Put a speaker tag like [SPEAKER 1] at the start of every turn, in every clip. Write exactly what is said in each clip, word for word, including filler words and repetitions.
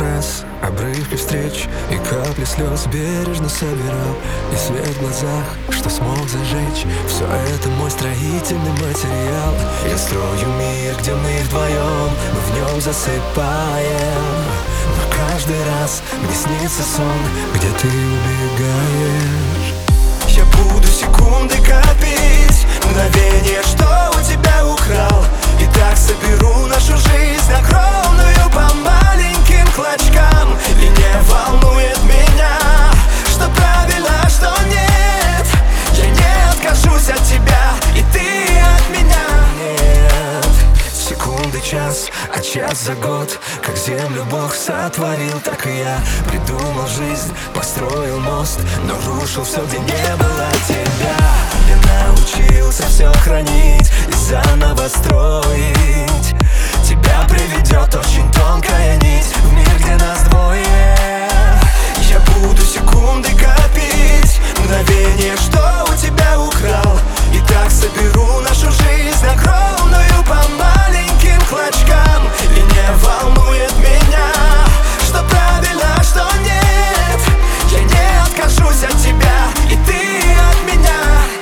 [SPEAKER 1] фраз, обрывки встреч и капли слез бережно собирал. И свет в глазах, что смог зажечь, все это мой строительный материал. Я строю мир, где мы вдвоем, мы в нем засыпаем. Но каждый раз мне снится сон, где ты убегаешь. Я буду секунды копить, мгновение, что у тебя украл. И так соберу нашу жизнь огромную по маленьким клочкам. И не волнует меня, что правильно, что нет. Я не откажусь от тебя, и ты от меня. Нет, секунды час, а час за год. Как землю Бог сотворил, так и я придумал жизнь, построил мост, но рушил все, где не было тебя. Я научился все хранить и заново строить. Тебя приведет очень тонкая нить в мир, где нас двое. Я буду секунды копить, мгновение, что у тебя украл. И так соберу нашу жизнь огромную по маленьким клочкам. И не волнует меня, что правильно, что нет. Я не откажусь от тебя, и ты от меня.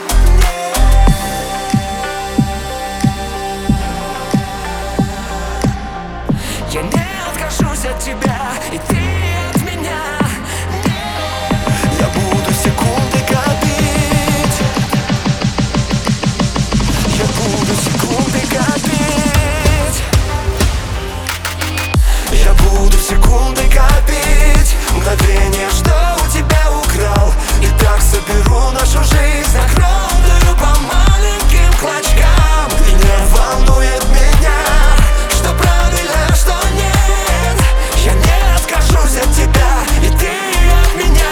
[SPEAKER 1] Я не откажусь от тебя, и ты от меня. Я буду секунды копить. Я буду секунды копить. Я буду секунды копить, мгновение, что у тебя украл. И так соберу нашу жизнь огромную по маленьким клочкам. И не волнует меня, что правильно, что нет. Я не откажусь от тебя, и ты от меня.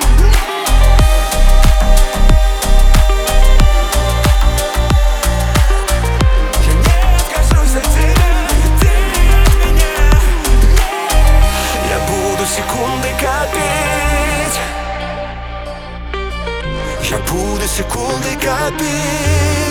[SPEAKER 1] Я не откажусь от тебя, и ты от меня. Я буду секунды копить. Я буду секунды копить.